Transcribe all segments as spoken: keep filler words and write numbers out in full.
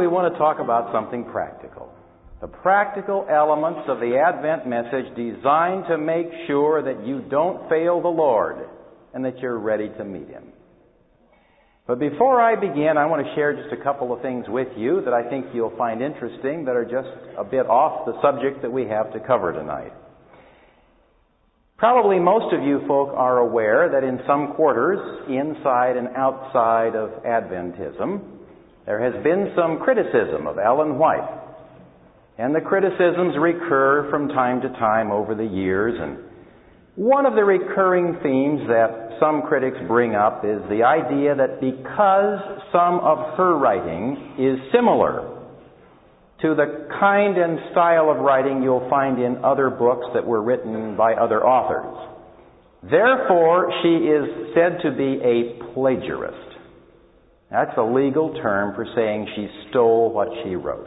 we want to talk about something practical. The practical elements of the Advent message designed to make sure that you don't fail the Lord and that you're ready to meet Him. But before I begin, I want to share just a couple of things with you that I think you'll find interesting that are just a bit off the subject that we have to cover tonight. Probably most of you folk are aware that in some quarters, inside and outside of Adventism, there has been some criticism of Ellen White. And the criticisms recur from time to time over the years. And one of the recurring themes that some critics bring up is the idea that because some of her writing is similar to the kind and style of writing you'll find in other books that were written by other authors, therefore she is said to be a plagiarist. That's a legal term for saying she stole what she wrote.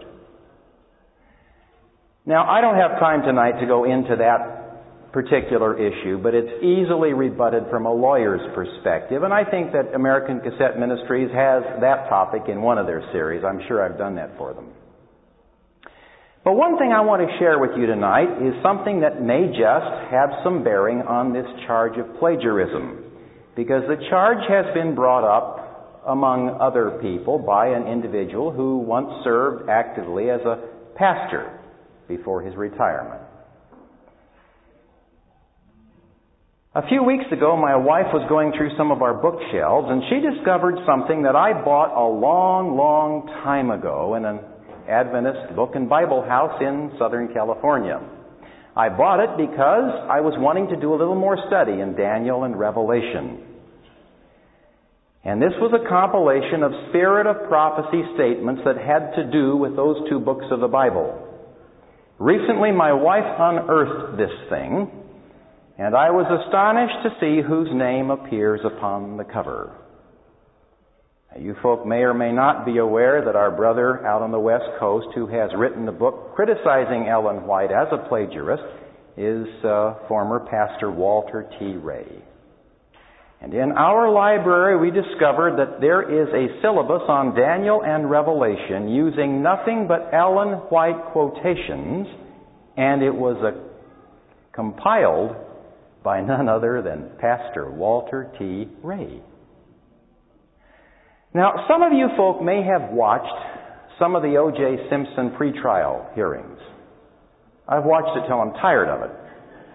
Now, I don't have time tonight to go into that particular issue, but it's easily rebutted from a lawyer's perspective, and I think that American Cassette Ministries has that topic in one of their series. I'm sure I've done that for them. But one thing I want to share with you tonight is something that may just have some bearing on this charge of plagiarism, because the charge has been brought up among other people by an individual who once served actively as a pastor before his retirement. A few weeks ago, my wife was going through some of our bookshelves, and she discovered something that I bought a long, long time ago in an Adventist book and Bible house in Southern California. I bought it because I was wanting to do a little more study in Daniel and Revelation. And this was a compilation of Spirit of Prophecy statements that had to do with those two books of the Bible. Recently, my wife unearthed this thing, and I was astonished to see whose name appears upon the cover. Now, you folk may or may not be aware that our brother out on the West Coast, who has written a book criticizing Ellen White as a plagiarist, is uh, former Pastor Walter T. Ray. And in our library, we discovered that there is a syllabus on Daniel and Revelation using nothing but Ellen White quotations, and it was a, compiled by none other than Pastor Walter T. Ray. Now, some of you folk may have watched some of the O J Simpson pretrial hearings. I've watched it till I'm tired of it.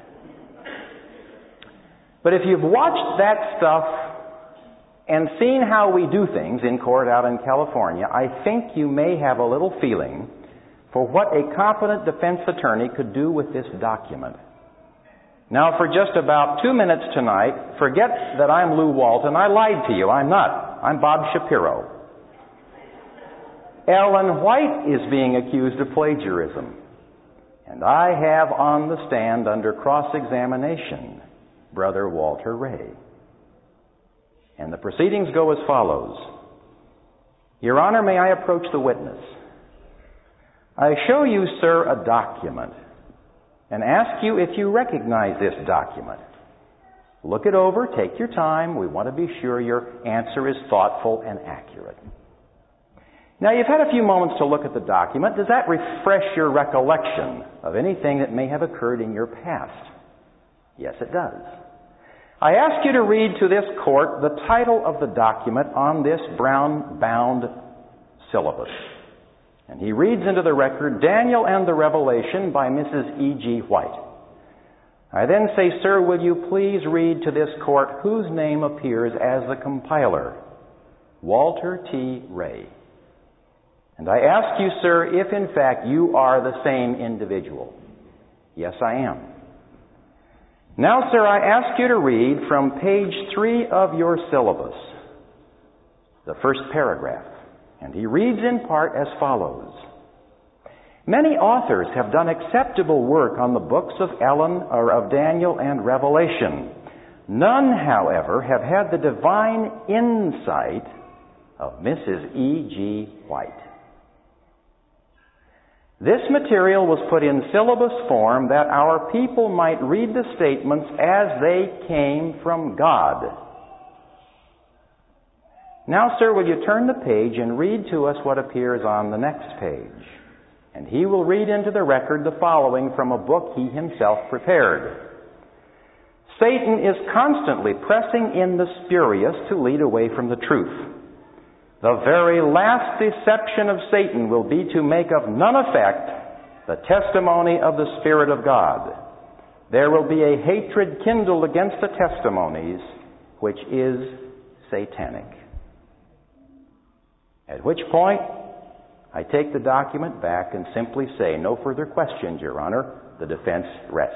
But if you've watched that stuff and seen how we do things in court out in California, I think you may have a little feeling for what a competent defense attorney could do with this document. Now, for just about two minutes tonight, forget that I'm Lou Walton. I lied to you. I'm not. I'm Bob Shapiro. Ellen White is being accused of plagiarism. And I have on the stand under cross-examination Brother Walter Ray. And the proceedings go as follows. Your Honor, may I approach the witness? I show you, sir, a document and ask you if you recognize this document. Look it over, take your time. We want to be sure your answer is thoughtful and accurate. Now, you've had a few moments to look at the document. Does that refresh your recollection of anything that may have occurred in your past? Yes, it does. I ask you to read to this court the title of the document on this brown-bound syllabus. And he reads into the record, Daniel and the Revelation by Missus E G White. I then say, sir, will you please read to this court whose name appears as the compiler? Walter T. Ray. And I ask you, sir, if in fact you are the same individual. Yes, I am. Now, sir, I ask you to read from page three of your syllabus, the first paragraph. And he reads in part as follows. Many authors have done acceptable work on the books of Ellen or of Daniel and Revelation. None, however, have had the divine insight of Missus E G White. This material was put in syllabus form that our people might read the statements as they came from God. Now, sir, will you turn the page and read to us what appears on the next page? And he will read into the record the following from a book he himself prepared. Satan is constantly pressing in the spurious to lead away from the truth. The very last deception of Satan will be to make of none effect the testimony of the Spirit of God. There will be a hatred kindled against the testimonies, which is satanic. At which point, I take the document back and simply say, no further questions, Your Honor. The defense rests.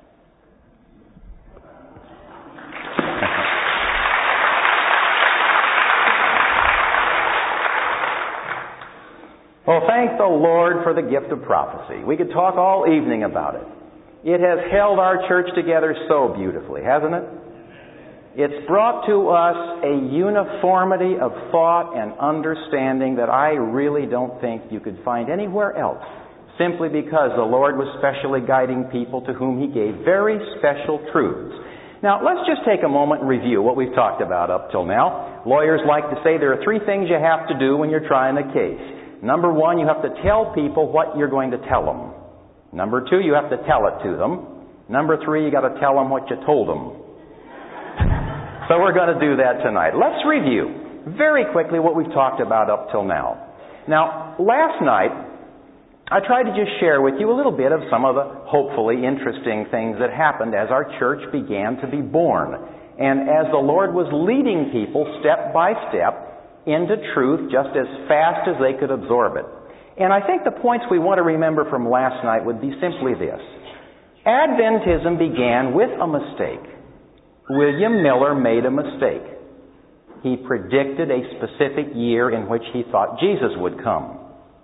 Well, thank the Lord for the gift of prophecy. We could talk all evening about it. It has held our church together so beautifully, hasn't it? It's brought to us a uniformity of thought and understanding that I really don't think you could find anywhere else, simply because the Lord was specially guiding people to whom He gave very special truths. Now, let's just take a moment and review what we've talked about up till now. Lawyers like to say there are three things you have to do when you're trying a case. Number one, you have to tell people what you're going to tell them. Number two, you have to tell it to them. Number three, you got to tell them what you told them. So we're going to do that tonight. Let's review very quickly what we've talked about up till now. Now, last night, I tried to just share with you a little bit of some of the hopefully interesting things that happened as our church began to be born, and as the Lord was leading people step by step into truth just as fast as they could absorb it. And I think the points we want to remember from last night would be simply this. Adventism began with a mistake. William Miller made a mistake. He predicted a specific year in which he thought Jesus would come.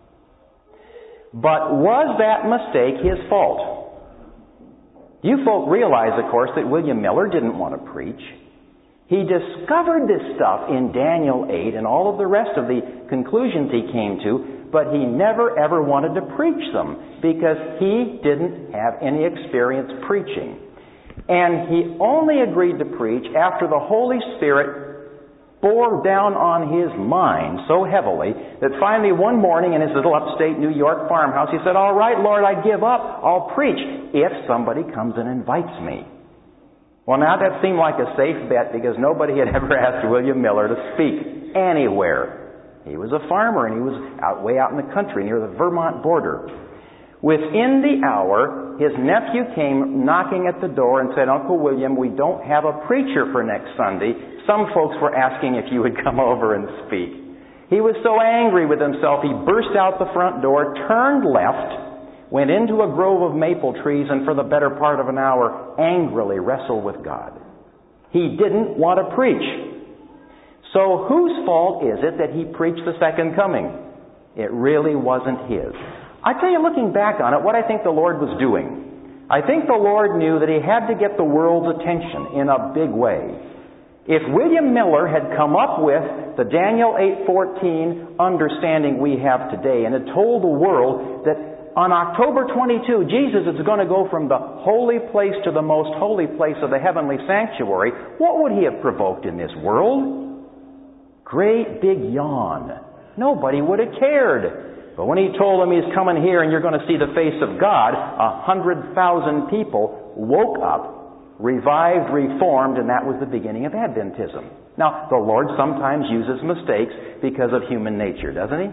But was that mistake his fault? You folk realize, of course, that William Miller didn't want to preach. He discovered this stuff in Daniel eight and all of the rest of the conclusions he came to, but he never ever wanted to preach them because he didn't have any experience preaching. And he only agreed to preach after the Holy Spirit bore down on his mind so heavily that finally one morning in his little upstate New York farmhouse he said, "All right, Lord, I give up. I'll preach if somebody comes and invites me." Well, now that seemed like a safe bet because nobody had ever asked William Miller to speak anywhere. He was a farmer and he was out way out in the country near the Vermont border. Within the hour, his nephew came knocking at the door and said, "Uncle William, we don't have a preacher for next Sunday. Some folks were asking if you would come over and speak." He was so angry with himself, he burst out the front door, turned left, went into a grove of maple trees, and for the better part of an hour angrily wrestled with God. He didn't want to preach. So whose fault is it that he preached the second coming? It really wasn't his. I tell you, looking back on it, what I think the Lord was doing. I think the Lord knew that He had to get the world's attention in a big way. If William Miller had come up with the Daniel eight fourteen understanding we have today and had told the world that on October twenty-second, Jesus is going to go from the holy place to the most holy place of the heavenly sanctuary, what would he have provoked in this world? Great big yawn. Nobody would have cared. But when he told them he's coming here and you're going to see the face of God, a hundred thousand people woke up, revived, reformed, and that was the beginning of Adventism. Now, the Lord sometimes uses mistakes because of human nature, doesn't He?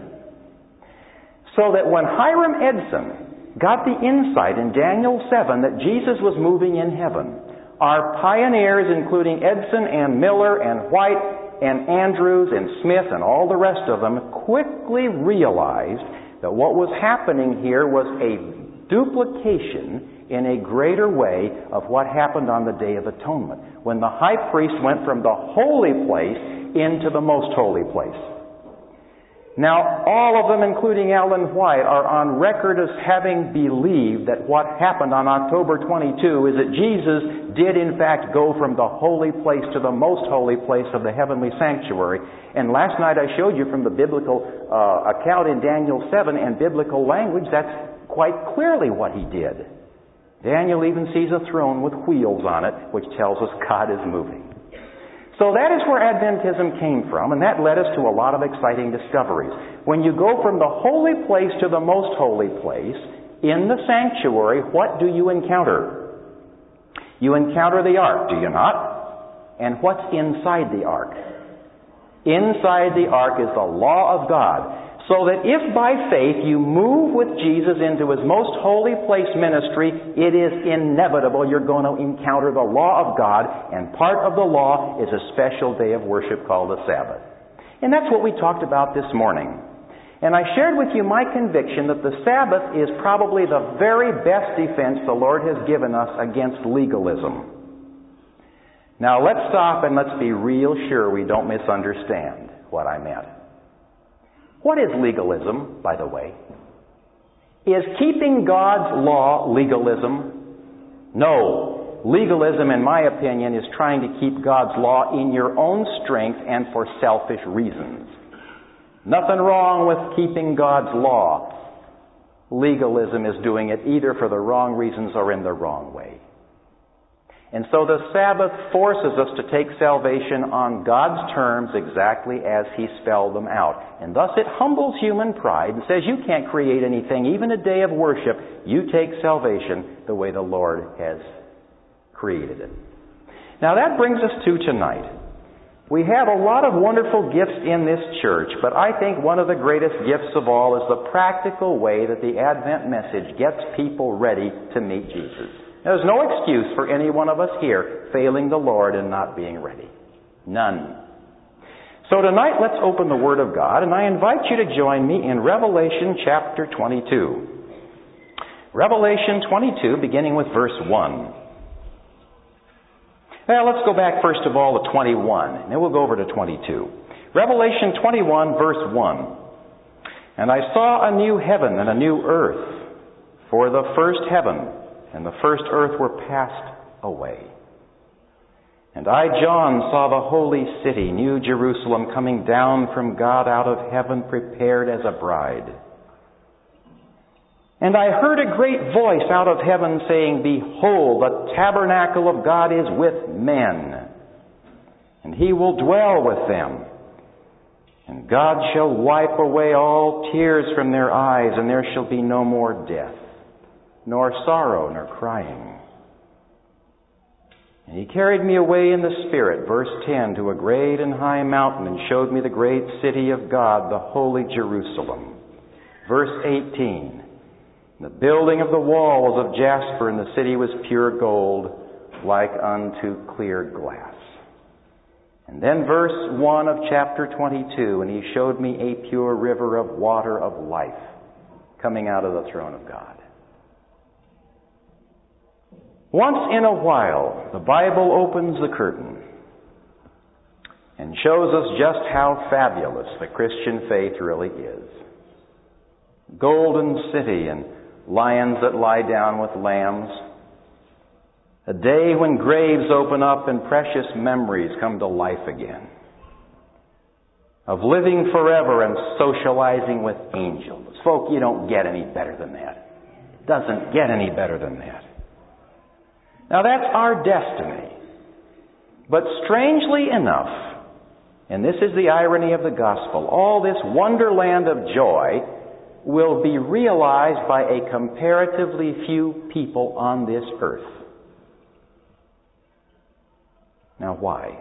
So that when Hiram Edson got the insight in Daniel seven that Jesus was moving in heaven, our pioneers, including Edson and Miller and White and Andrews and Smith and all the rest of them, quickly realized that what was happening here was a duplication in a greater way of what happened on the Day of Atonement, when the high priest went from the holy place into the most holy place. Now, all of them, including Ellen White, are on record as having believed that what happened on October twenty-second is that Jesus did in fact go from the holy place to the most holy place of the heavenly sanctuary. And last night I showed you from the biblical uh, account in Daniel seven and biblical language, that's quite clearly what he did. Daniel even sees a throne with wheels on it, which tells us God is moving. So that is where Adventism came from, and that led us to a lot of exciting discoveries. When you go from the holy place to the most holy place, in the sanctuary, what do you encounter? You encounter the ark, do you not? And what's inside the ark? Inside the ark is the law of God. So that if by faith you move with Jesus into His most holy place ministry, it is inevitable you're going to encounter the law of God, and part of the law is a special day of worship called the Sabbath. And that's what we talked about this morning. And I shared with you my conviction that the Sabbath is probably the very best defense the Lord has given us against legalism. Now let's stop and let's be real sure we don't misunderstand what I meant. What is legalism, by the way? Is keeping God's law legalism? No. Legalism, in my opinion, is trying to keep God's law in your own strength and for selfish reasons. Nothing wrong with keeping God's law. Legalism is doing it either for the wrong reasons or in the wrong way. And so the Sabbath forces us to take salvation on God's terms exactly as He spelled them out. And thus it humbles human pride and says you can't create anything, even a day of worship. You take salvation the way the Lord has created it. Now that brings us to tonight. We have a lot of wonderful gifts in this church, but I think one of the greatest gifts of all is the practical way that the Advent message gets people ready to meet Jesus. There's no excuse for any one of us here failing the Lord and not being ready. None. So tonight let's open the Word of God, and I invite you to join me in Revelation chapter twenty-two. Revelation twenty-two, beginning with verse one. Well, let's go back first of all to twenty-one, and then we'll go over to twenty-two. Revelation twenty-one, verse one. And I saw a new heaven and a new earth, for the first heaven and the first earth were passed away. And I, John, saw the holy city, New Jerusalem, coming down from God out of heaven, prepared as a bride. And I heard a great voice out of heaven saying, Behold, the tabernacle of God is with men, and He will dwell with them. And God shall wipe away all tears from their eyes, and there shall be no more death, nor sorrow, nor crying. And He carried me away in the Spirit, verse ten, to a great and high mountain, and showed me the great city of God, the holy Jerusalem. Verse eighteen, the building of the wall was of jasper, and the city was pure gold, like unto clear glass. And then verse one of chapter twenty-two, and He showed me a pure river of water of life, coming out of the throne of God. Once in a while, the Bible opens the curtain and shows us just how fabulous the Christian faith really is. Golden city and lions that lie down with lambs. A day when graves open up and precious memories come to life again. Of living forever and socializing with angels. Folk, you don't get any better than that. It doesn't get any better than that. Now that's our destiny. But strangely enough, and this is the irony of the gospel, all this wonderland of joy will be realized by a comparatively few people on this earth. Now why?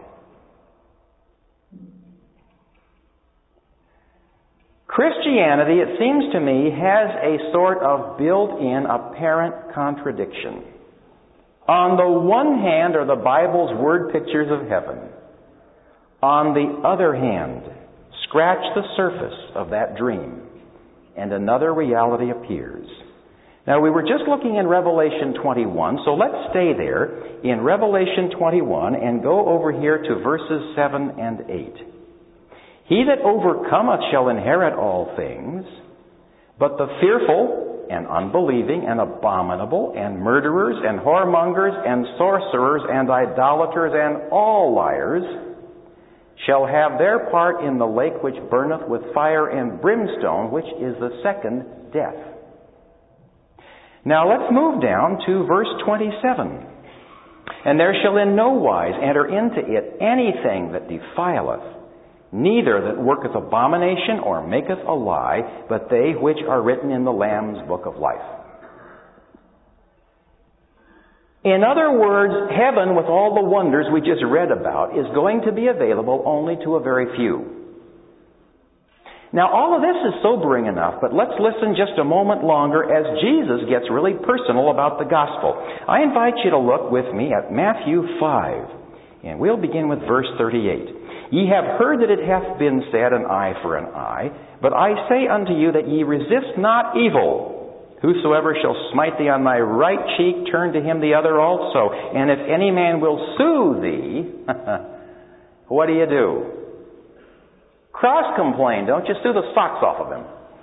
Christianity, it seems to me, has a sort of built-in apparent contradiction. On the one hand are the Bible's word pictures of heaven. On the other hand, scratch the surface of that dream, and another reality appears. Now, we were just looking in Revelation twenty-one, so let's stay there in Revelation twenty-one and go over here to verses seven and eight. He that overcometh shall inherit all things, but the fearful and unbelieving and abominable and murderers and whoremongers and sorcerers and idolaters and all liars shall have their part in the lake which burneth with fire and brimstone, which is the second death. Now let's move down to verse twenty-seven. And there shall in no wise enter into it anything that defileth, neither that worketh abomination or maketh a lie, but they which are written in the Lamb's book of life. In other words, heaven, with all the wonders we just read about, is going to be available only to a very few. Now, all of this is sobering enough, but let's listen just a moment longer as Jesus gets really personal about the gospel. I invite you to look with me at Matthew five, and we'll begin with verse thirty-eight. Ye have heard that it hath been said, an eye for an eye, but I say unto you that ye resist not evil. Whosoever shall smite thee on thy right cheek, turn to him the other also. And if any man will sue thee, what do you do? Cross-complain. Don't you sue the socks off of him.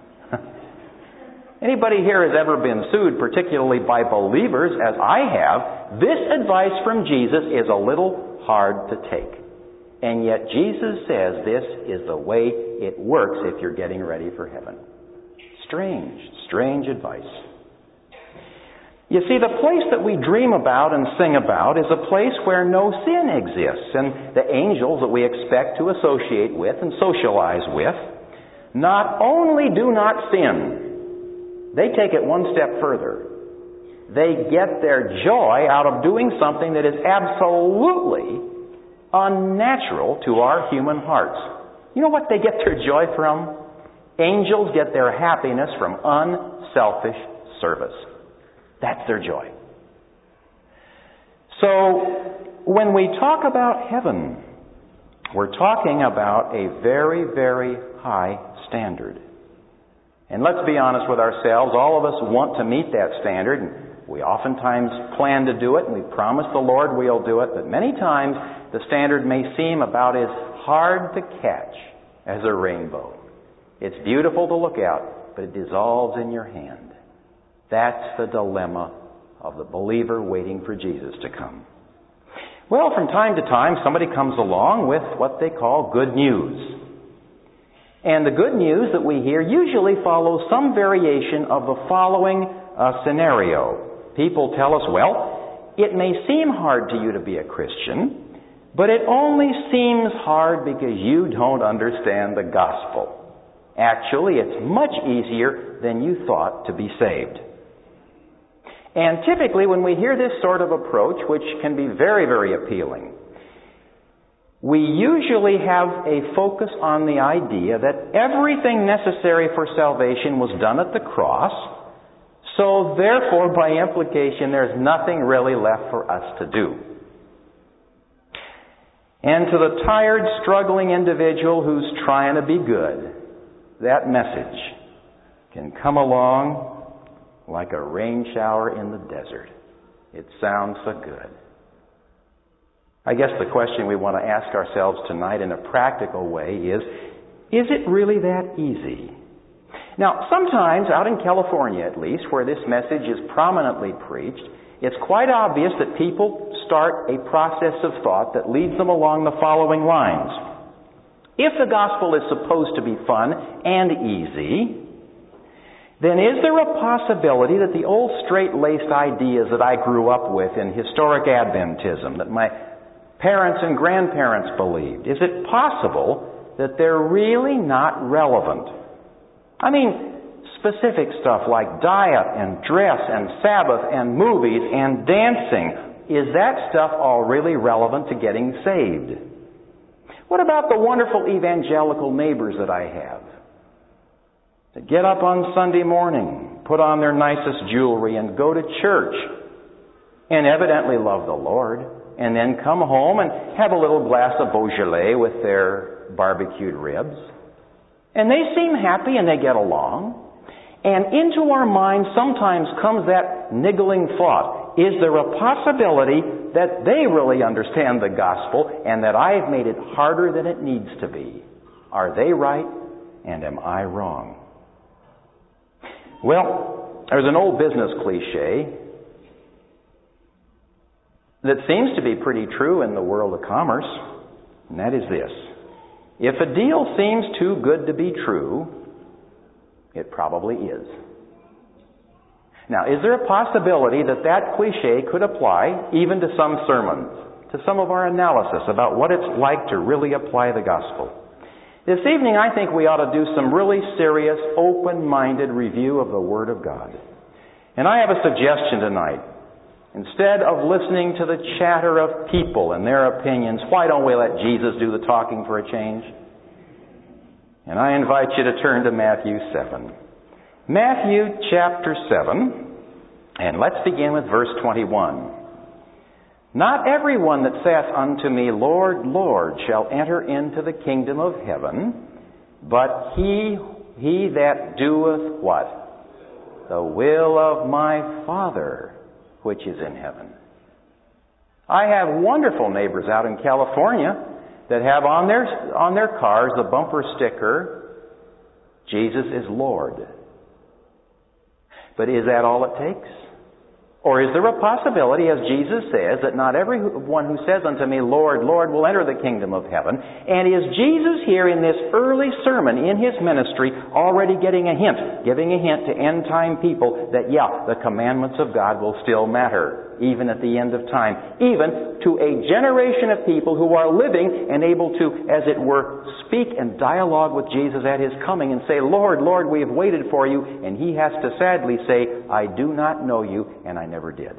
Anybody here has ever been sued, particularly by believers, as I have, this advice from Jesus is a little hard to take. And yet Jesus says this is the way it works if you're getting ready for heaven. Strange, strange advice. You see, the place that we dream about and sing about is a place where no sin exists. And the angels that we expect to associate with and socialize with not only do not sin, they take it one step further. They get their joy out of doing something that is absolutely unnatural to our human hearts. You know what they get their joy from? Angels get their happiness from unselfish service. That's their joy. So, when we talk about heaven, we're talking about a very, very high standard. And let's be honest with ourselves, all of us want to meet that standard. And we oftentimes plan to do it, and we promise the Lord we'll do it, but many times the standard may seem about as hard to catch as a rainbow. It's beautiful to look at, but it dissolves in your hand. That's the dilemma of the believer waiting for Jesus to come. Well, from time to time, somebody comes along with what they call good news. And the good news that we hear usually follows some variation of the following uh, scenario. People tell us, well, it may seem hard to you to be a Christian, but it only seems hard because you don't understand the gospel. Actually, it's much easier than you thought to be saved. And typically when we hear this sort of approach, which can be very, very appealing, we usually have a focus on the idea that everything necessary for salvation was done at the cross, so therefore, by implication, there's nothing really left for us to do. And to the tired, struggling individual who's trying to be good, that message can come along like a rain shower in the desert. It sounds so good. I guess the question we want to ask ourselves tonight in a practical way is, is it really that easy? Now, sometimes, out in California at least, where this message is prominently preached, it's quite obvious that people start a process of thought that leads them along the following lines. If the gospel is supposed to be fun and easy, then is there a possibility that the old straight-laced ideas that I grew up with in historic Adventism, that my parents and grandparents believed, is it possible that they're really not relevant? I mean, specific stuff like diet and dress and Sabbath and movies and dancing, is that stuff all really relevant to getting saved? What about the wonderful evangelical neighbors that I have? That get up on Sunday morning, put on their nicest jewelry, and go to church, and evidently love the Lord, and then come home and have a little glass of Beaujolais with their barbecued ribs. And they seem happy and they get along. And into our minds sometimes comes that niggling thought, is there a possibility that they really understand the gospel and that I have made it harder than it needs to be? Are they right and am I wrong? Well, there's an old business cliche that seems to be pretty true in the world of commerce, and that is this. If a deal seems too good to be true, it probably is. Now, is there a possibility that that cliche could apply even to some sermons, to some of our analysis about what it's like to really apply the gospel? This evening, I think we ought to do some really serious, open-minded review of the Word of God. And I have a suggestion tonight. Instead of listening to the chatter of people and their opinions, why don't we let Jesus do the talking for a change? And I invite you to turn to Matthew seven. Matthew chapter seven, and let's begin with verse twenty-one. Not everyone that saith unto me, Lord, Lord, shall enter into the kingdom of heaven, but he, he that doeth what? The will of my Father, which is in heaven. I have wonderful neighbors out in California that have on their, on their cars the bumper sticker, Jesus is Lord. But is that all it takes? Or is there a possibility, as Jesus says, that not everyone who says unto me, Lord, Lord, will enter the kingdom of heaven? And is Jesus here in this early sermon in His ministry already getting a hint, giving a hint to end-time people that, yeah, the commandments of God will still matter, even at the end of time, even to a generation of people who are living and able to, as it were, speak and dialogue with Jesus at His coming and say, Lord, Lord, we have waited for you, and He has to sadly say, I do not know you, and I never did.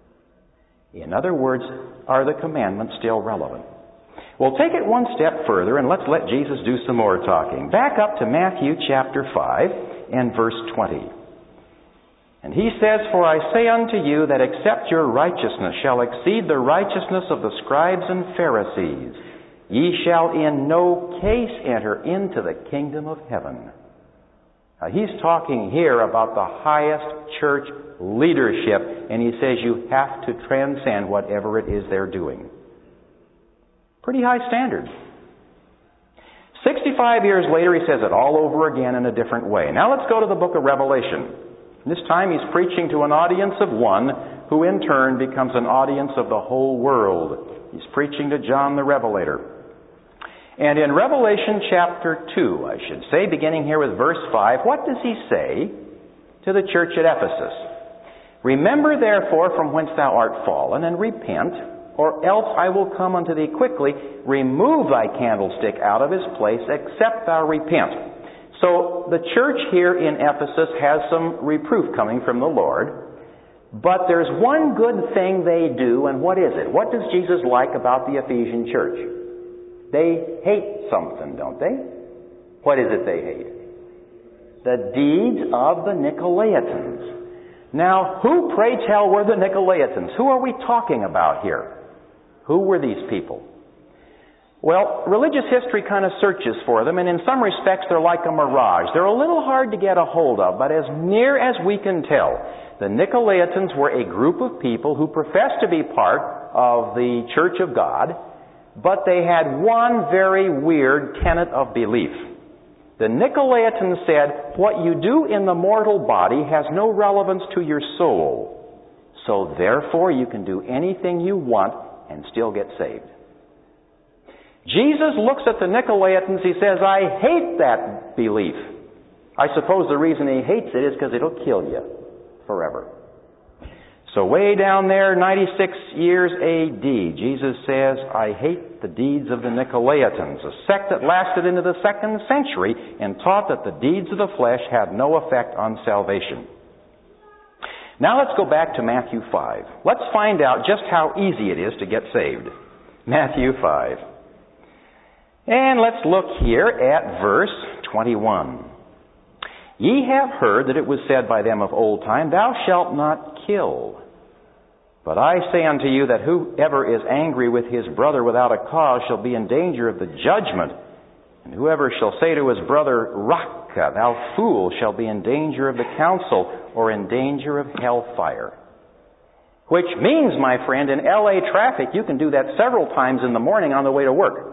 In other words, are the commandments still relevant? Well, take it one step further and let's let Jesus do some more talking. Back up to Matthew chapter five and verse twenty. And He says, For I say unto you that except your righteousness shall exceed the righteousness of the scribes and Pharisees, ye shall in no case enter into the kingdom of heaven. Now, He's talking here about the highest church leadership, and He says you have to transcend whatever it is they're doing. Pretty high standard. Sixty-five years later, He says it all over again in a different way. Now let's go to the book of Revelation. This time He's preaching to an audience of one who in turn becomes an audience of the whole world. He's preaching to John the Revelator. And in Revelation chapter two, I should say, beginning here with verse five, what does He say to the church at Ephesus? Remember therefore from whence thou art fallen, and repent, or else I will come unto thee quickly, remove thy candlestick out of his place, except thou repent. So the church here in Ephesus has some reproof coming from the Lord, but there's one good thing they do, and what is it? What does Jesus like about the Ephesian church? They hate something, don't they? What is it they hate? The deeds of the Nicolaitans. Now, who, pray tell, were the Nicolaitans? Who are we talking about here? Who were these people? Well, religious history kind of searches for them, and in some respects they're like a mirage. They're a little hard to get a hold of, but as near as we can tell, the Nicolaitans were a group of people who professed to be part of the Church of God, but they had one very weird tenet of belief. The Nicolaitans said, what you do in the mortal body has no relevance to your soul. So therefore you can do anything you want and still get saved. Jesus looks at the Nicolaitans, He says, I hate that belief. I suppose the reason He hates it is because it'll kill you forever. So way down there, ninety-six years A D, Jesus says, I hate the deeds of the Nicolaitans, a sect that lasted into the second century and taught that the deeds of the flesh had no effect on salvation. Now let's go back to Matthew five. Let's find out just how easy it is to get saved. Matthew five. And let's look here at verse twenty-one. Ye have heard that it was said by them of old time, Thou shalt not kill. But I say unto you that whoever is angry with his brother without a cause shall be in danger of the judgment. And whoever shall say to his brother, Raca, thou fool, shall be in danger of the council, or in danger of hellfire. Which means, my friend, in L A traffic, you can do that several times in the morning on the way to work.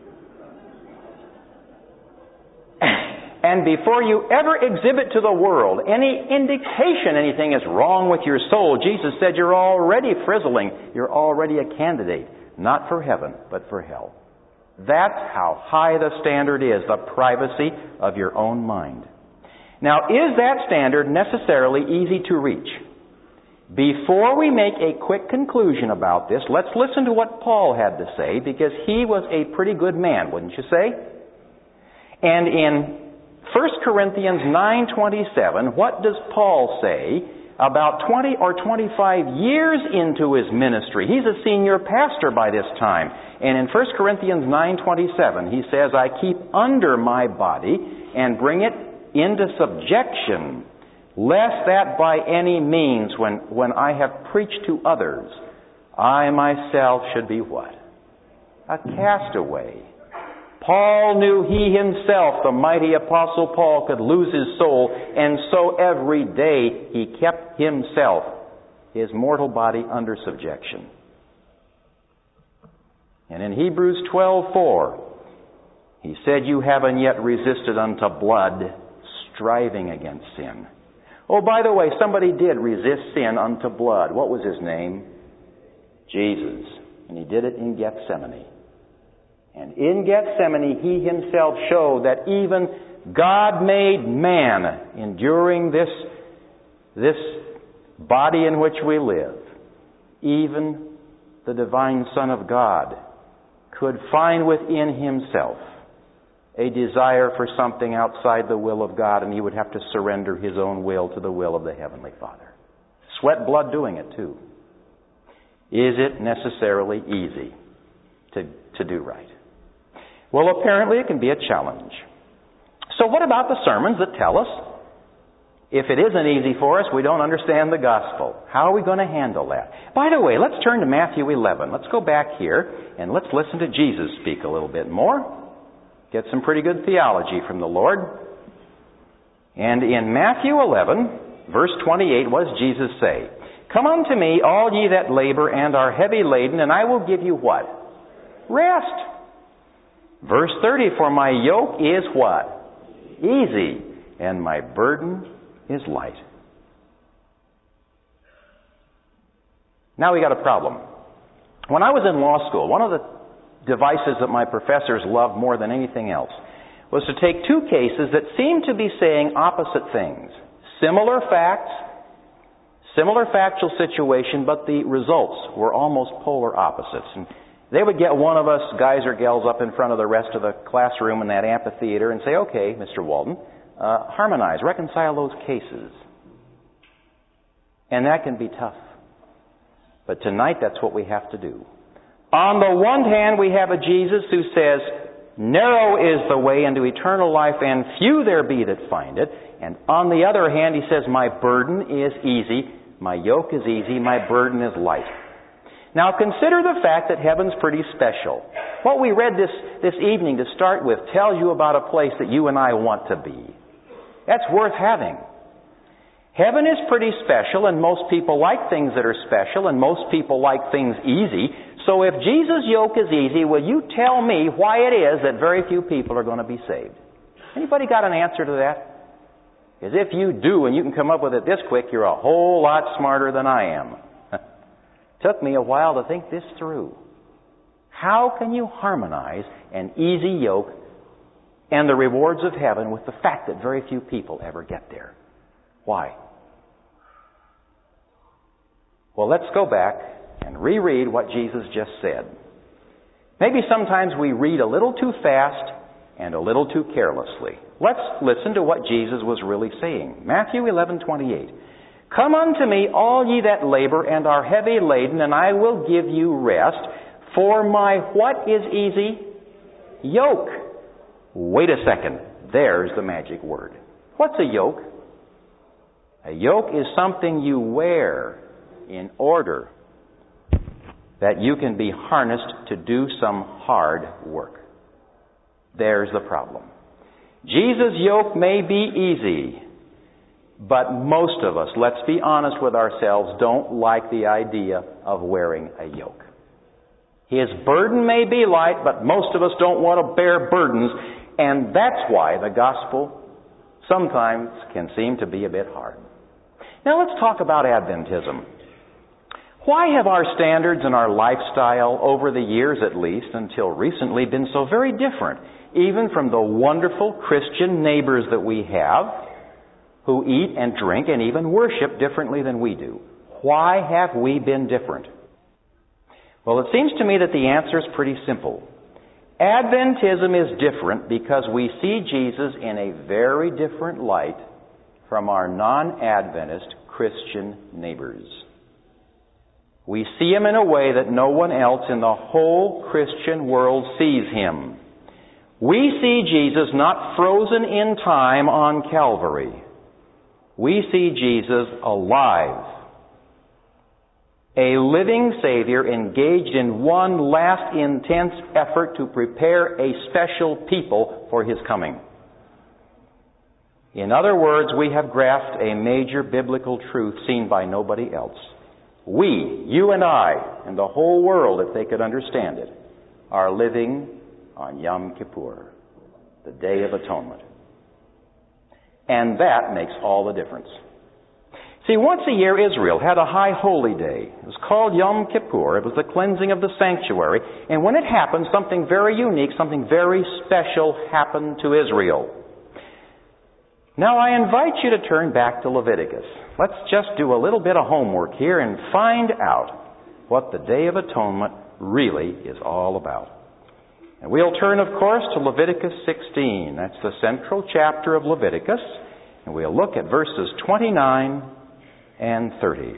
And before you ever exhibit to the world any indication anything is wrong with your soul, Jesus said you're already frizzling. You're already a candidate, not for heaven, but for hell. That's how high the standard is, the privacy of your own mind. Now, is that standard necessarily easy to reach? Before we make a quick conclusion about this, let's listen to what Paul had to say, because he was a pretty good man, wouldn't you say? And in First Corinthians nine twenty-seven, what does Paul say about twenty or twenty-five years into his ministry? He's a senior pastor by this time. And in First Corinthians nine twenty-seven, he says, I keep under my body and bring it into subjection, lest that by any means, when, when I have preached to others, I myself should be what? A castaway. Paul knew he himself, the mighty Apostle Paul, could lose his soul, and so every day he kept himself, his mortal body, under subjection. And in Hebrews twelve four, he said, you haven't yet resisted unto blood, striving against sin. Oh, by the way, somebody did resist sin unto blood. What was his name? Jesus. And he did it in Gethsemane. And in Gethsemane, he himself showed that even God-made man, enduring this, this body in which we live, even the divine Son of God, could find within himself a desire for something outside the will of God, and he would have to surrender his own will to the will of the Heavenly Father. Sweat blood doing it, too. Is it necessarily easy to, to do right? Well, apparently it can be a challenge. So what about the sermons that tell us, if it isn't easy for us, we don't understand the gospel? How are we going to handle that? By the way, let's turn to Matthew eleven. Let's go back here and let's listen to Jesus speak a little bit more. Get some pretty good theology from the Lord. And in Matthew eleven, verse twenty-eight, what does Jesus say? Come unto me, all ye that labor and are heavy laden, and I will give you what? Rest. Verse thirty, for my yoke is what? Easy, and my burden is light. Now we got a problem. When I was in law school, one of the devices that my professors loved more than anything else was to take two cases that seemed to be saying opposite things. Similar facts, similar factual situation, but the results were almost polar opposites. And they would get one of us, guys or gals, up in front of the rest of the classroom in that amphitheater and say, okay, Mister Walden, uh, harmonize, reconcile those cases. And that can be tough. But tonight, that's what we have to do. On the one hand, we have a Jesus who says, narrow is the way into eternal life, and few there be that find it. And on the other hand, he says, my burden is easy, my yoke is easy, my burden is light. Now consider the fact that heaven's pretty special. What we read this, this evening to start with tells you about a place that you and I want to be. That's worth having. Heaven is pretty special, and most people like things that are special, and most people like things easy. So if Jesus' yoke is easy, will you tell me why it is that very few people are going to be saved? Anybody got an answer to that? Because if you do, and you can come up with it this quick, you're a whole lot smarter than I am. Took me a while to think this through. How can you harmonize an easy yoke and the rewards of heaven with the fact that very few people ever get there? Why? Well, let's go back and reread what Jesus just said. Maybe sometimes we read a little too fast and a little too carelessly. Let's listen to what Jesus was really saying. Matthew eleven twenty-eight. Come unto me, all ye that labor and are heavy laden, and I will give you rest. For my what is easy? Yoke. Wait a second. There's the magic word. What's a yoke? A yoke is something you wear in order that you can be harnessed to do some hard work. There's the problem. Jesus' yoke may be easy, but most of us, let's be honest with ourselves, don't like the idea of wearing a yoke. His burden may be light, but most of us don't want to bear burdens, and that's why the gospel sometimes can seem to be a bit hard. Now let's talk about Adventism. Why have our standards and our lifestyle, over the years at least, until recently, been so very different, even from the wonderful Christian neighbors that we have? who eat and drink and even worship differently than we do. Why have we been different? Well, it seems to me that the answer is pretty simple. Adventism is different because we see Jesus in a very different light from our non-Adventist Christian neighbors. We see Him in a way that no one else in the whole Christian world sees Him. We see Jesus not frozen in time on Calvary. We see Jesus alive. A living Savior engaged in one last intense effort to prepare a special people for His coming. In other words, we have grasped a major biblical truth seen by nobody else. We, you and I, and the whole world, if they could understand it, are living on Yom Kippur, the Day of Atonement. And that makes all the difference. See, once a year Israel had a high holy day. It was called Yom Kippur. It was the cleansing of the sanctuary. And when it happened, something very unique, something very special happened to Israel. Now I invite you to turn back to Leviticus. Let's just do a little bit of homework here and find out what the Day of Atonement really is all about. And we'll turn, of course, to Leviticus sixteen. That's the central chapter of Leviticus. And we'll look at verses twenty-nine and thirty.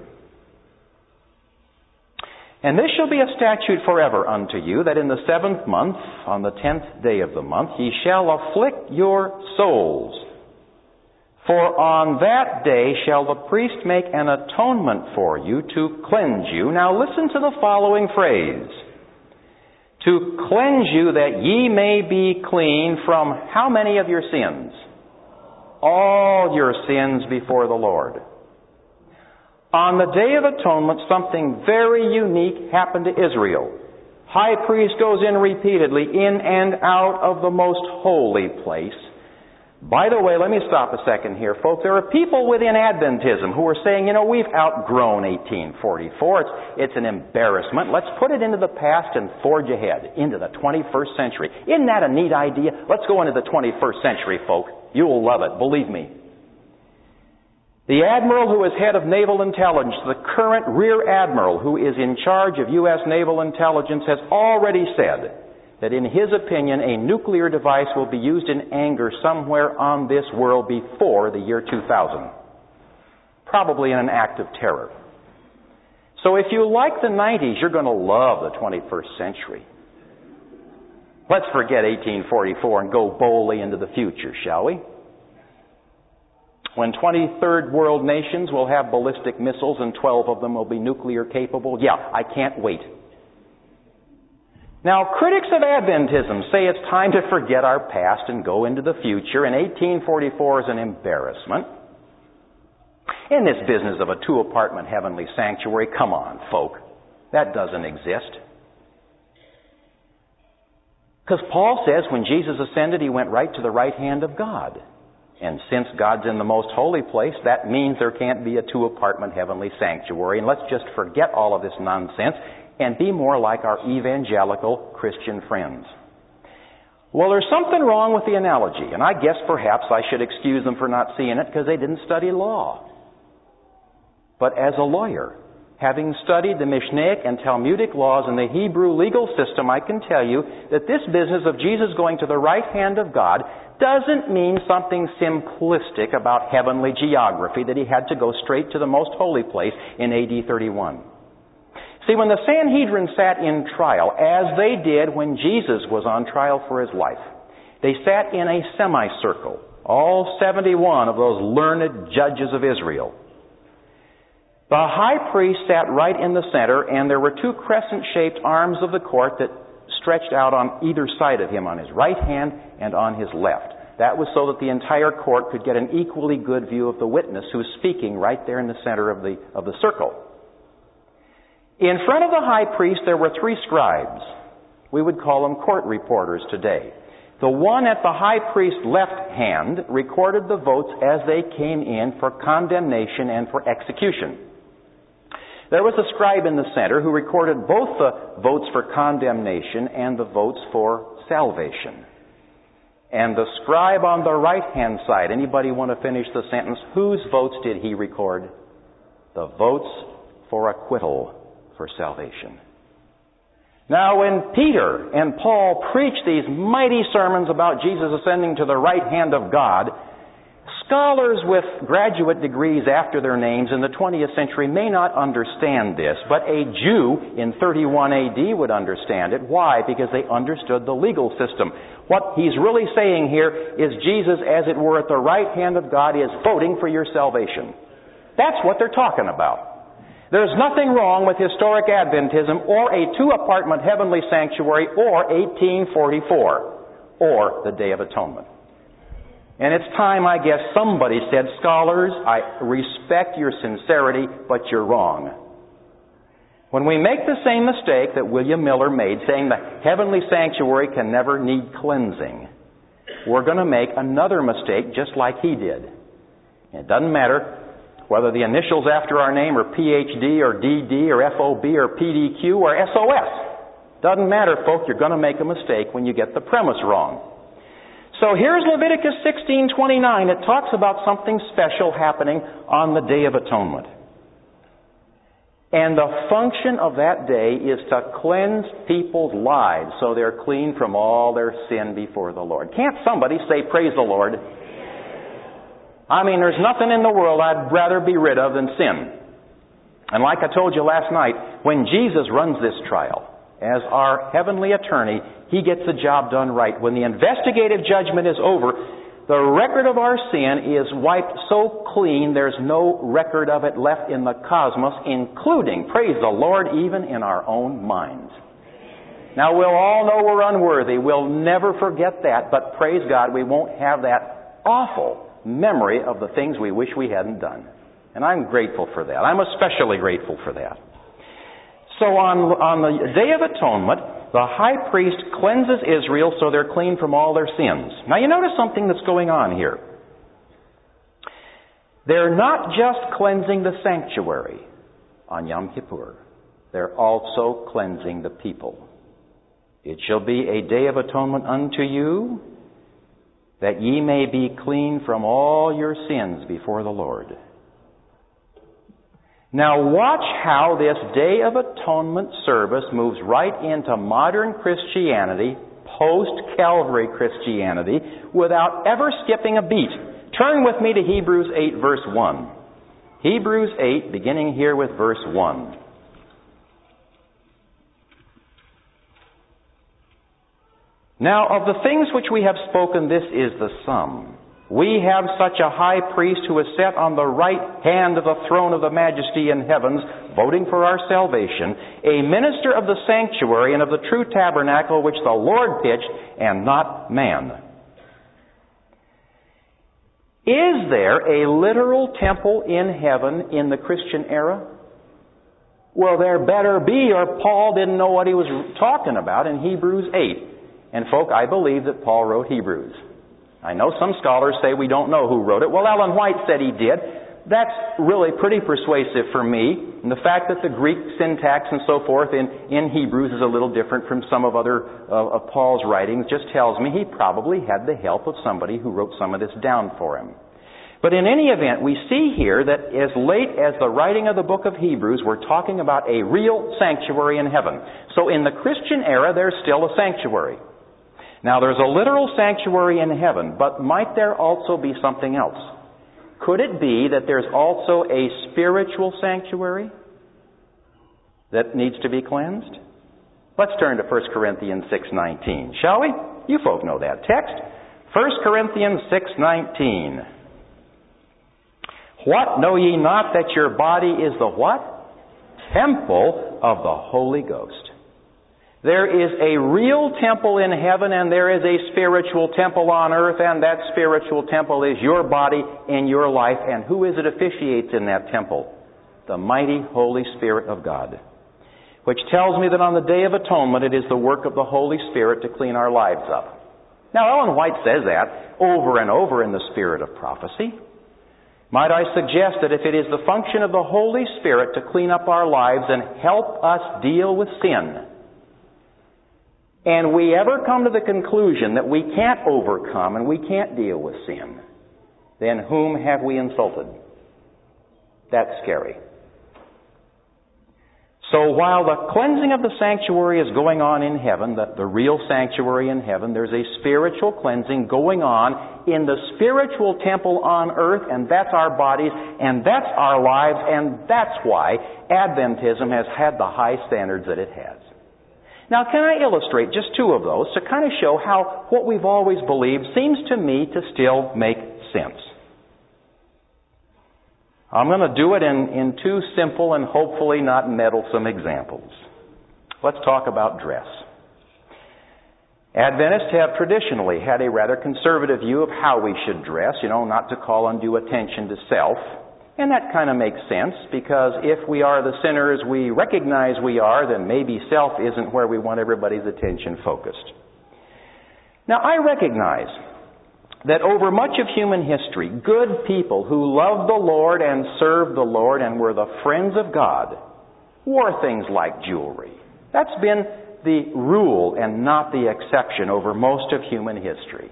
And this shall be a statute forever unto you, that in the seventh month, on the tenth day of the month, ye shall afflict your souls. For on that day shall the priest make an atonement for you to cleanse you. Now listen to the following phrase. To cleanse you that ye may be clean from how many of your sins? All your sins before the Lord. On the Day of Atonement, something very unique happened to Israel. High priest goes in repeatedly, in and out of the most holy place. By the way, let me stop a second here, folks. There are people within Adventism who are saying, you know, we've outgrown eighteen forty-four. It's, it's an embarrassment. Let's put it into the past and forge ahead into the twenty-first century. Isn't that a neat idea? Let's go into the twenty-first century, folk. You'll love it, believe me. The admiral who is head of naval intelligence, the current rear admiral who is in charge of U S naval intelligence, has already said that in his opinion, a nuclear device will be used in anger somewhere on this world before the year two thousand. Probably in an act of terror. So if you like the nineties, you're going to love the twenty-first century. Let's forget eighteen forty-four and go boldly into the future, shall we? When twenty-third world nations will have ballistic missiles and twelve of them will be nuclear capable, yeah, I can't wait. Now, critics of Adventism say it's time to forget our past and go into the future, and eighteen forty-four is an embarrassment. In this business of a two-apartment heavenly sanctuary, come on, folk. That doesn't exist. Because Paul says when Jesus ascended, He went right to the right hand of God. And since God's in the most holy place, that means there can't be a two-apartment heavenly sanctuary. And let's just forget all of this nonsense and be more like our evangelical Christian friends. Well, there's something wrong with the analogy, and I guess perhaps I should excuse them for not seeing it because they didn't study law. But as a lawyer, having studied the Mishnaic and Talmudic laws and the Hebrew legal system, I can tell you that this business of Jesus going to the right hand of God doesn't mean something simplistic about heavenly geography, that He had to go straight to the most holy place in A D thirty-one. See, when the Sanhedrin sat in trial, as they did when Jesus was on trial for His life, they sat in a semicircle, all seventy-one of those learned judges of Israel. The high priest sat right in the center, and there were two crescent-shaped arms of the court that stretched out on either side of him, on his right hand and on his left. That was so that the entire court could get an equally good view of the witness who's speaking right there in the center of the, of the circle. In front of the high priest, there were three scribes. We would call them court reporters today. The one at the high priest's left hand recorded the votes as they came in for condemnation and for execution. There was a scribe in the center who recorded both the votes for condemnation and the votes for salvation. And the scribe on the right-hand side, anybody want to finish the sentence? Whose votes did he record? The votes for acquittal for salvation. Now, when Peter and Paul preached these mighty sermons about Jesus ascending to the right hand of God, scholars with graduate degrees after their names in the twentieth century may not understand this, but a Jew in thirty-one A D would understand it. Why? Because they understood the legal system. What he's really saying here is Jesus, as it were, at the right hand of God, is voting for your salvation. That's what they're talking about. There's nothing wrong with historic Adventism or a two-apartment heavenly sanctuary or eighteen forty-four or the Day of Atonement. And it's time, I guess, somebody said, scholars, I respect your sincerity, but you're wrong. When we make the same mistake that William Miller made, saying the heavenly sanctuary can never need cleansing, we're going to make another mistake just like he did. It doesn't matter whether the initials after our name are P H D or D D or F O B or P D Q or S O S. Doesn't matter, folks, you're going to make a mistake when you get the premise wrong. So here's Leviticus sixteen twenty-nine. It talks about something special happening on the Day of Atonement. And the function of that day is to cleanse people's lives so they're clean from all their sin before the Lord. Can't somebody say, praise the Lord? I mean, there's nothing in the world I'd rather be rid of than sin. And like I told you last night, when Jesus runs this trial as our heavenly attorney, he gets the job done right. When the investigative judgment is over, the record of our sin is wiped so clean there's no record of it left in the cosmos, including, praise the Lord, even in our own minds. Now, we'll all know we're unworthy. We'll never forget that, but praise God, we won't have that awful memory of the things we wish we hadn't done. And I'm grateful for that. I'm especially grateful for that. So on, on the Day of Atonement, the high priest cleanses Israel so they're clean from all their sins. Now you notice something that's going on here. They're not just cleansing the sanctuary on Yom Kippur. They're also cleansing the people. It shall be a day of atonement unto you, that ye may be clean from all your sins before the Lord. Now watch how this Day of Atonement service moves right into modern Christianity, post-Calvary Christianity, without ever skipping a beat. Turn with me to Hebrews eight, verse one. Hebrews eight, beginning here with verse one. Now, of the things which we have spoken, this is the sum. We have such a high priest who is set on the right hand of the throne of the majesty in heavens, voting for our salvation, a minister of the sanctuary and of the true tabernacle which the Lord pitched, and not man. Is there a literal temple in heaven in the Christian era? Well, there better be, or Paul didn't know what he was talking about in Hebrews eight. And folk, I believe that Paul wrote Hebrews. I know some scholars say we don't know who wrote it. Well, Ellen White said he did. That's really pretty persuasive for me. And the fact that the Greek syntax and so forth in, in Hebrews is a little different from some of other uh, of Paul's writings just tells me he probably had the help of somebody who wrote some of this down for him. But in any event, we see here that as late as the writing of the book of Hebrews, we're talking about a real sanctuary in heaven. So in the Christian era, there's still a sanctuary. Now, there's a literal sanctuary in heaven, but might there also be something else? Could it be that there's also a spiritual sanctuary that needs to be cleansed? Let's turn to First Corinthians six nineteen, shall we? You folk know that text. First Corinthians six nineteen. What, know ye not that your body is the what? Temple of the Holy Ghost. There is a real temple in heaven and there is a spiritual temple on earth, and that spiritual temple is your body and your life. And who is it officiates in that temple? The mighty Holy Spirit of God. Which tells me that on the Day of Atonement it is the work of the Holy Spirit to clean our lives up. Now Ellen White says that over and over in the spirit of prophecy. Might I suggest that if it is the function of the Holy Spirit to clean up our lives and help us deal with sin, and we ever come to the conclusion that we can't overcome and we can't deal with sin, then whom have we insulted? That's scary. So while the cleansing of the sanctuary is going on in heaven, the, the real sanctuary in heaven, there's a spiritual cleansing going on in the spiritual temple on earth, and that's our bodies, and that's our lives, and that's why Adventism has had the high standards that it has. Now, can I illustrate just two of those to kind of show how what we've always believed seems to me to still make sense? I'm going to do it in, in two simple and hopefully not meddlesome examples. Let's talk about dress. Adventists have traditionally had a rather conservative view of how we should dress, you know, not to call undue attention to self. And that kind of makes sense, because if we are the sinners we recognize we are, then maybe self isn't where we want everybody's attention focused. Now, I recognize that over much of human history, good people who loved the Lord and served the Lord and were the friends of God wore things like jewelry. That's been the rule and not the exception over most of human history.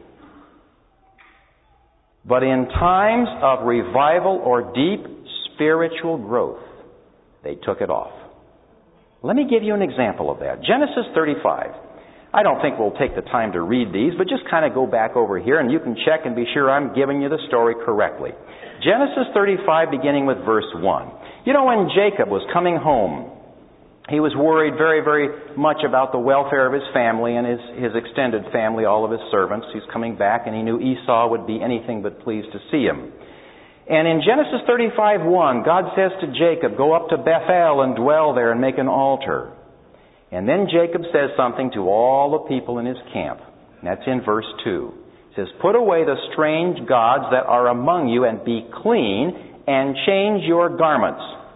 But in times of revival or deep spiritual growth, they took it off. Let me give you an example of that. Genesis thirty-five. I don't think we'll take the time to read these, but just kind of go back over here and you can check and be sure I'm giving you the story correctly. Genesis thirty-five, beginning with verse one. You know, when Jacob was coming home, he was worried very, very much about the welfare of his family and his, his extended family, all of his servants. He's coming back, and he knew Esau would be anything but pleased to see him. And in Genesis thirty-five one, God says to Jacob, "Go up to Bethel and dwell there and make an altar." And then Jacob says something to all the people in his camp. And that's in verse two. It says, "Put away the strange gods that are among you, and be clean, and change your garments."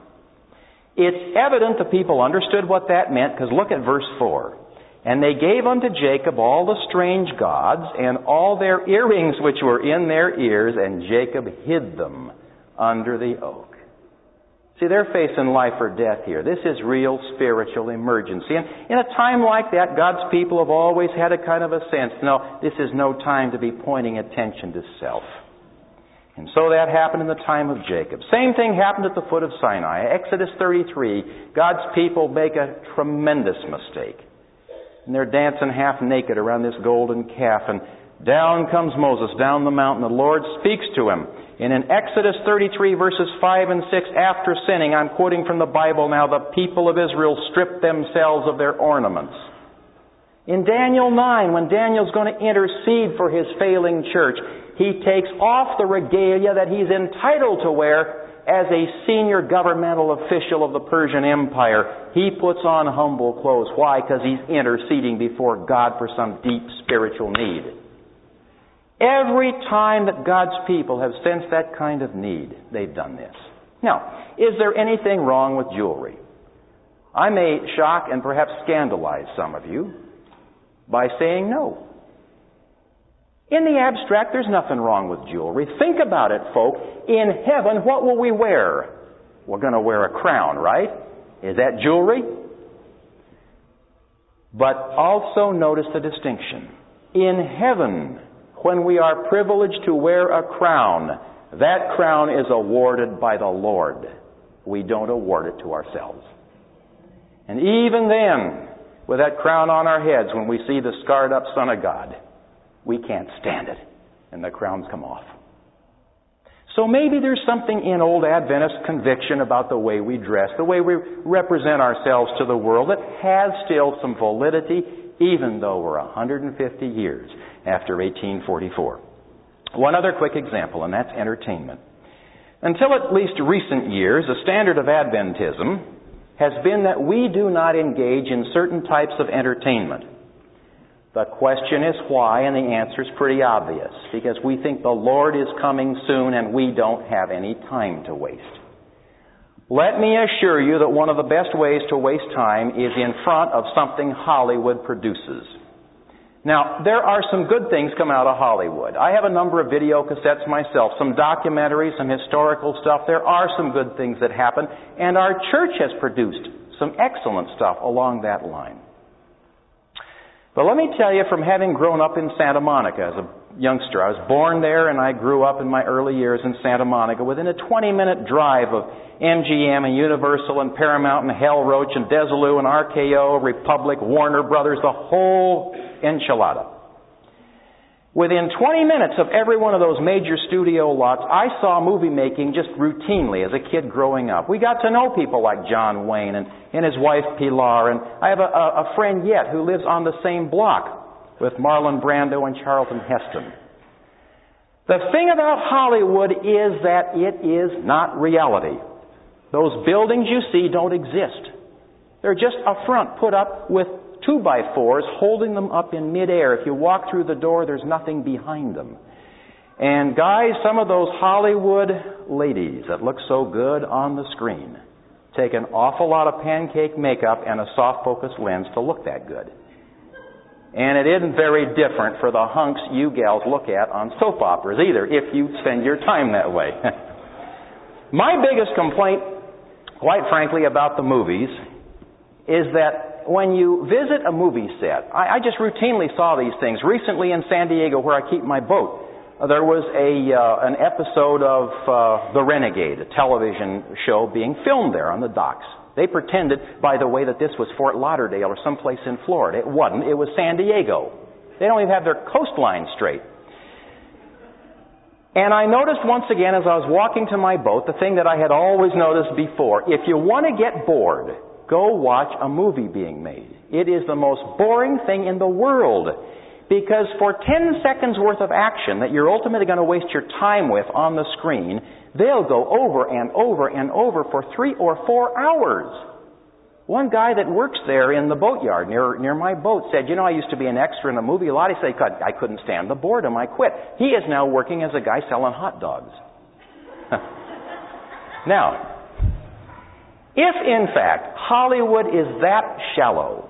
It's evident the people understood what that meant, because look at verse four. "And they gave unto Jacob all the strange gods, and all their earrings which were in their ears, and Jacob hid them under the oak." See, they're facing life or death here. This is real spiritual emergency. And in a time like that, God's people have always had a kind of a sense, no, this is no time to be pointing attention to self. And so that happened in the time of Jacob. Same thing happened at the foot of Sinai. Exodus thirty-three, God's people make a tremendous mistake. And they're dancing half naked around this golden calf, and down comes Moses down the mountain. The Lord speaks to him. And in Exodus thirty-three, verses five and six, after sinning, I'm quoting from the Bible now, the people of Israel stripped themselves of their ornaments. In Daniel nine, when Daniel's going to intercede for his failing church, he takes off the regalia that he's entitled to wear as a senior governmental official of the Persian Empire. He puts on humble clothes. Why? Because he's interceding before God for some deep spiritual need. Every time that God's people have sensed that kind of need, they've done this. Now, is there anything wrong with jewelry? I may shock and perhaps scandalize some of you by saying no. In the abstract, there's nothing wrong with jewelry. Think about it, folk. In heaven, what will we wear? We're going to wear a crown, right? Is that jewelry? But also notice the distinction. In heaven, when we are privileged to wear a crown, that crown is awarded by the Lord. We don't award it to ourselves. And even then, with that crown on our heads, when we see the scarred up Son of God, we can't stand it, and the crowns come off. So maybe there's something in old Adventist conviction about the way we dress, the way we represent ourselves to the world, that has still some validity, even though we're one hundred fifty years after eighteen forty-four. One other quick example, and that's entertainment. Until at least recent years, the standard of Adventism has been that we do not engage in certain types of entertainment. The question is why, and the answer is pretty obvious. Because we think the Lord is coming soon and we don't have any time to waste. Let me assure you that one of the best ways to waste time is in front of something Hollywood produces. Now, there are some good things come out of Hollywood. I have a number of video cassettes myself, some documentaries, some historical stuff. There are some good things that happen, and our church has produced some excellent stuff along that line. But let me tell you, from having grown up in Santa Monica as a youngster, I was born there and I grew up in my early years in Santa Monica within a twenty-minute drive of M G M and Universal and Paramount and Hell Roach and Desilu and R K O, Republic, Warner Brothers, the whole enchilada. Within twenty minutes of every one of those major studio lots, I saw movie making just routinely as a kid growing up. We got to know people like John Wayne and, and his wife Pilar, and I have a, a, a friend yet who lives on the same block with Marlon Brando and Charlton Heston. The thing about Hollywood is that it is not reality. Those buildings you see don't exist. They're just a front put up with two by fours holding them up in midair. If you walk through the door, there's nothing behind them. And guys, some of those Hollywood ladies that look so good on the screen take an awful lot of pancake makeup and a soft focus lens to look that good. And it isn't very different for the hunks you gals look at on soap operas either, if you spend your time that way. My biggest complaint, quite frankly, about the movies is that when you visit a movie set, I, I just routinely saw these things. Recently in San Diego, where I keep my boat, uh, there was a uh, an episode of uh, The Renegade, a television show being filmed there on the docks. They pretended, by the way, that this was Fort Lauderdale or someplace in Florida. It wasn't. It was San Diego. They don't even have their coastline straight. And I noticed once again as I was walking to my boat, the thing that I had always noticed before, if you want to get bored, go watch a movie being made. It is the most boring thing in the world, because for ten seconds worth of action that you're ultimately going to waste your time with on the screen, they'll go over and over and over for three or four hours. One guy that works there in the boatyard near near my boat said, you know, I used to be an extra in a movie a lot. He said, I couldn't stand the boredom. I quit. He is now working as a guy selling hot dogs. Now, if, in fact, Hollywood is that shallow,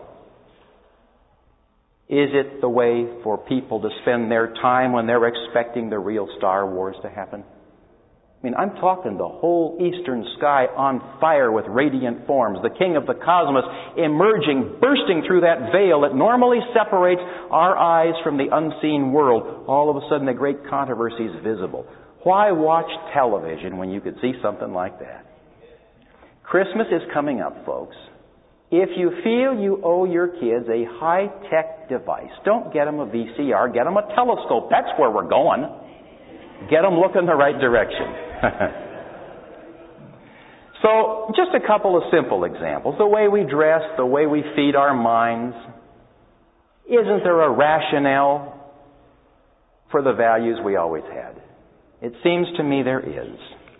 is it the way for people to spend their time when they're expecting the real Star Wars to happen? I mean, I'm talking the whole eastern sky on fire with radiant forms, the king of the cosmos emerging, bursting through that veil that normally separates our eyes from the unseen world. All of a sudden, the great controversy is visible. Why watch television when you could see something like that? Christmas is coming up, folks. If you feel you owe your kids a high-tech device, don't get them a V C R, get them a telescope. That's where we're going. Get them looking the right direction. So, just a couple of simple examples. The way we dress, the way we feed our minds. Isn't there a rationale for the values we always had? It seems to me there is.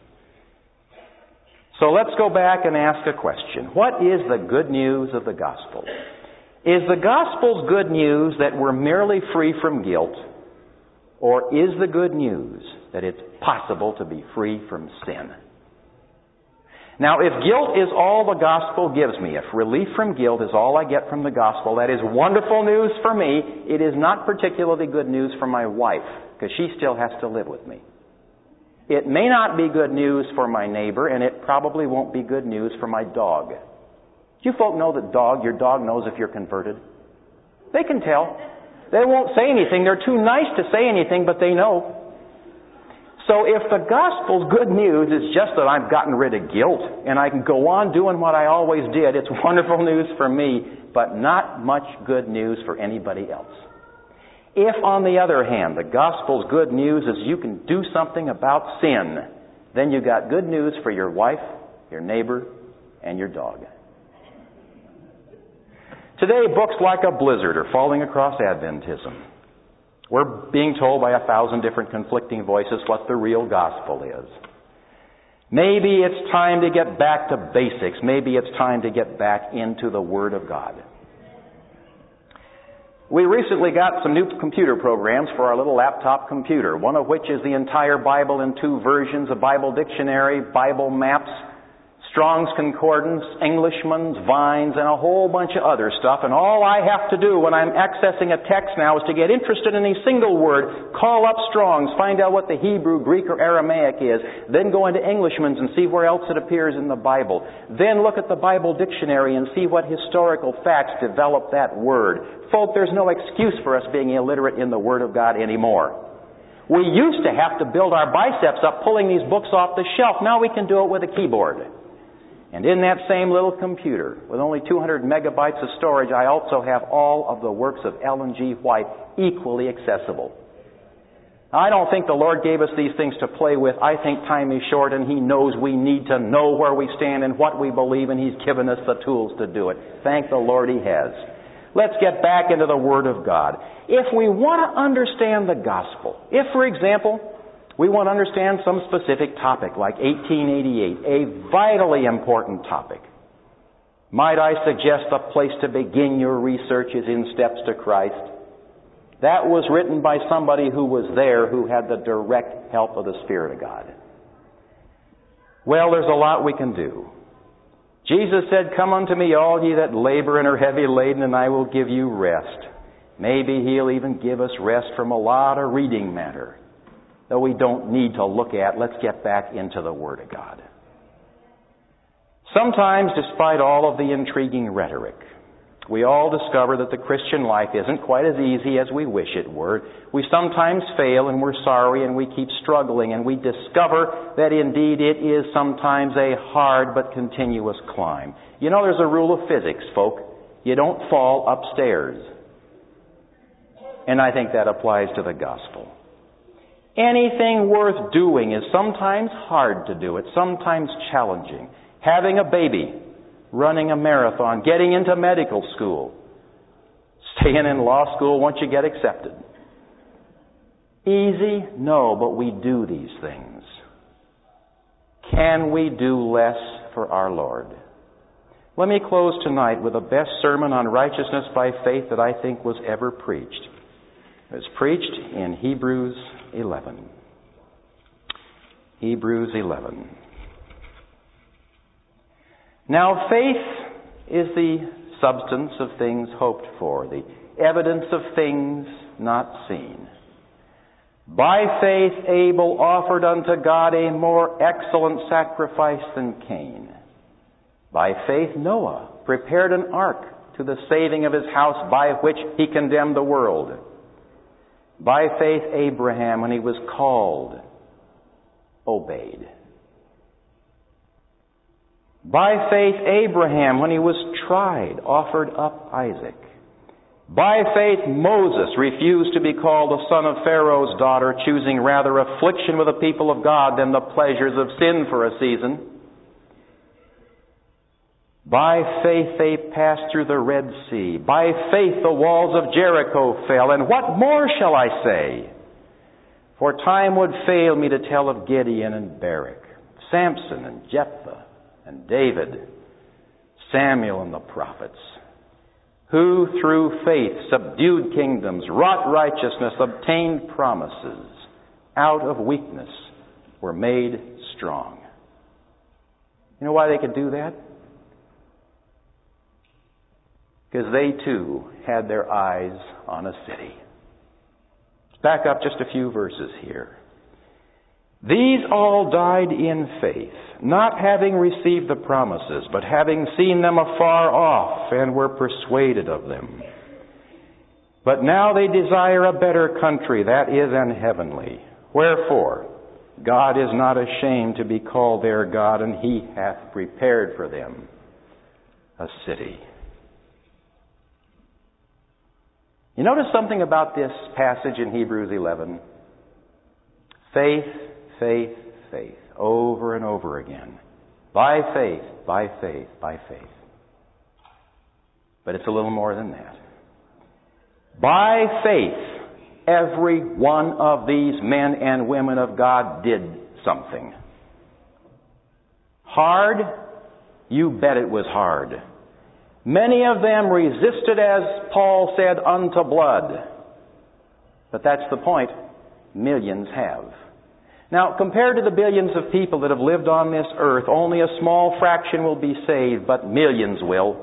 So let's go back and ask a question. What is the good news of the gospel? Is the gospel's good news that we're merely free from guilt, or is the good news that it's possible to be free from sin? Now, if guilt is all the gospel gives me, if relief from guilt is all I get from the gospel, that is wonderful news for me. It is not particularly good news for my wife, because she still has to live with me. It may not be good news for my neighbor, and it probably won't be good news for my dog. Do you folk know that dog, your dog knows if you're converted? They can tell. They won't say anything. They're too nice to say anything, but they know. So if the gospel's good news is just that I've gotten rid of guilt and I can go on doing what I always did, it's wonderful news for me, but not much good news for anybody else. If, on the other hand, the gospel's good news is you can do something about sin, then you got good news for your wife, your neighbor, and your dog. Today, books like a blizzard are falling across Adventism. We're being told by a thousand different conflicting voices what the real gospel is. Maybe it's time to get back to basics. Maybe it's time to get back into the Word of God. We recently got some new computer programs for our little laptop computer, one of which is the entire Bible in two versions, a Bible dictionary, Bible maps, Strong's Concordance, Englishman's, Vine's, and a whole bunch of other stuff. And all I have to do when I'm accessing a text now is to get interested in a single word, call up Strong's, find out what the Hebrew, Greek, or Aramaic is, then go into Englishman's and see where else it appears in the Bible. Then look at the Bible dictionary and see what historical facts develop that word. Folk, there's no excuse for us being illiterate in the Word of God anymore. We used to have to build our biceps up pulling these books off the shelf. Now we can do it with a keyboard. And in that same little computer, with only two hundred megabytes of storage, I also have all of the works of Ellen G. White equally accessible. I don't think the Lord gave us these things to play with. I think time is short, and He knows we need to know where we stand and what we believe, and He's given us the tools to do it. Thank the Lord He has. Let's get back into the Word of God. If we want to understand the gospel, if, for example, we want to understand some specific topic like eighteen eighty-eight, a vitally important topic, might I suggest the place to begin your research is in Steps to Christ. That was written by somebody who was there, who had the direct help of the Spirit of God. Well, there's a lot we can do. Jesus said, "Come unto me, all ye that labor and are heavy laden, and I will give you rest." Maybe He'll even give us rest from a lot of reading matter that we don't need to look at. Let's get back into the Word of God. Sometimes, despite all of the intriguing rhetoric, we all discover that the Christian life isn't quite as easy as we wish it were. We sometimes fail, and we're sorry, and we keep struggling, and we discover that indeed it is sometimes a hard but continuous climb. You know, there's a rule of physics, folk. You don't fall upstairs. And I think that applies to the gospel. Anything worth doing is sometimes hard to do. It's sometimes challenging. Having a baby, running a marathon, getting into medical school, staying in law school once you get accepted. Easy? No, but we do these things. Can we do less for our Lord? Let me close tonight with the best sermon on righteousness by faith that I think was ever preached. It was preached in Hebrews eleven. Hebrews eleven. Now faith is the substance of things hoped for, the evidence of things not seen. By faith Abel offered unto God a more excellent sacrifice than Cain. By faith Noah prepared an ark to the saving of his house, by which he condemned the world. By faith Abraham, when he was called, obeyed. By faith Abraham, when he was tried, offered up Isaac. By faith Moses refused to be called the son of Pharaoh's daughter, choosing rather affliction with the people of God than the pleasures of sin for a season. By faith they passed through the Red Sea. By faith the walls of Jericho fell. And what more shall I say? For time would fail me to tell of Gideon and Barak, Samson and Jephthah and David, Samuel and the prophets, who through faith subdued kingdoms, wrought righteousness, obtained promises, out of weakness were made strong. You know why they could do that? Because they too had their eyes on a city. Let's back up just a few verses here. These all died in faith, not having received the promises, but having seen them afar off, and were persuaded of them. But now they desire a better country, that is, an heavenly. Wherefore, God is not ashamed to be called their God, and He hath prepared for them a city. You notice something about this passage in Hebrews eleven? Faith, faith, faith, over and over again. By faith, by faith, by faith. But it's a little more than that. By faith, every one of these men and women of God did something. Hard? You bet it was hard. Many of them resisted, as Paul said, unto blood. But that's the point. Millions have. Now, compared to the billions of people that have lived on this earth, only a small fraction will be saved, but millions will.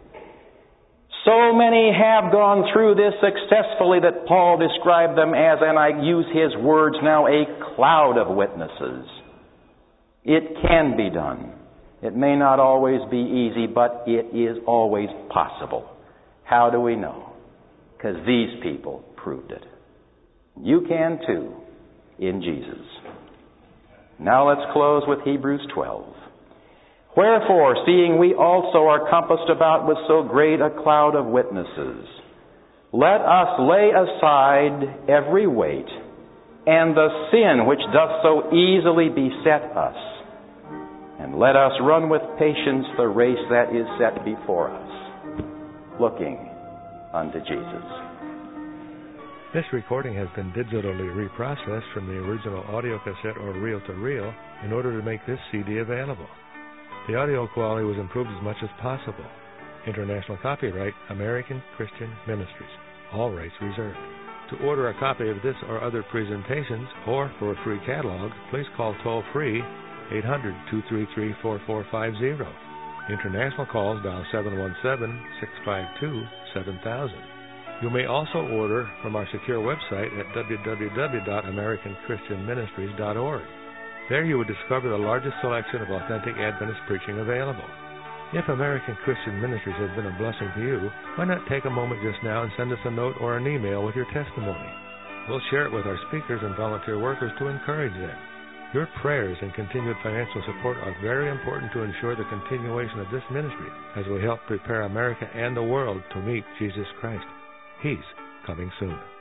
So many have gone through this successfully that Paul described them as, and I use his words now, a cloud of witnesses. It can be done. It may not always be easy, but it is always possible. How do we know? Because these people proved it. You can too, in Jesus. Now let's close with Hebrews twelve. Wherefore, seeing we also are compassed about with so great a cloud of witnesses, let us lay aside every weight and the sin which doth so easily beset us, and let us run with patience the race that is set before us, looking unto Jesus. This recording has been digitally reprocessed from the original audio cassette or reel-to-reel in order to make this C D available. The audio quality was improved as much as possible. International copyright, American Christian Ministries. All rights reserved. To order a copy of this or other presentations, or for a free catalog, please call toll-free eight hundred, two three three, four four five zero. International calls dial seven one seven, six five two, seven thousand. You may also order from our secure website at w w w dot american christian ministries dot org. There you will discover the largest selection of authentic Adventist preaching available. If American Christian Ministries has been a blessing to you, why not take a moment just now and send us a note or an email with your testimony? We'll share it with our speakers and volunteer workers to encourage them. Your prayers and continued financial support are very important to ensure the continuation of this ministry as we help prepare America and the world to meet Jesus Christ. He's coming soon.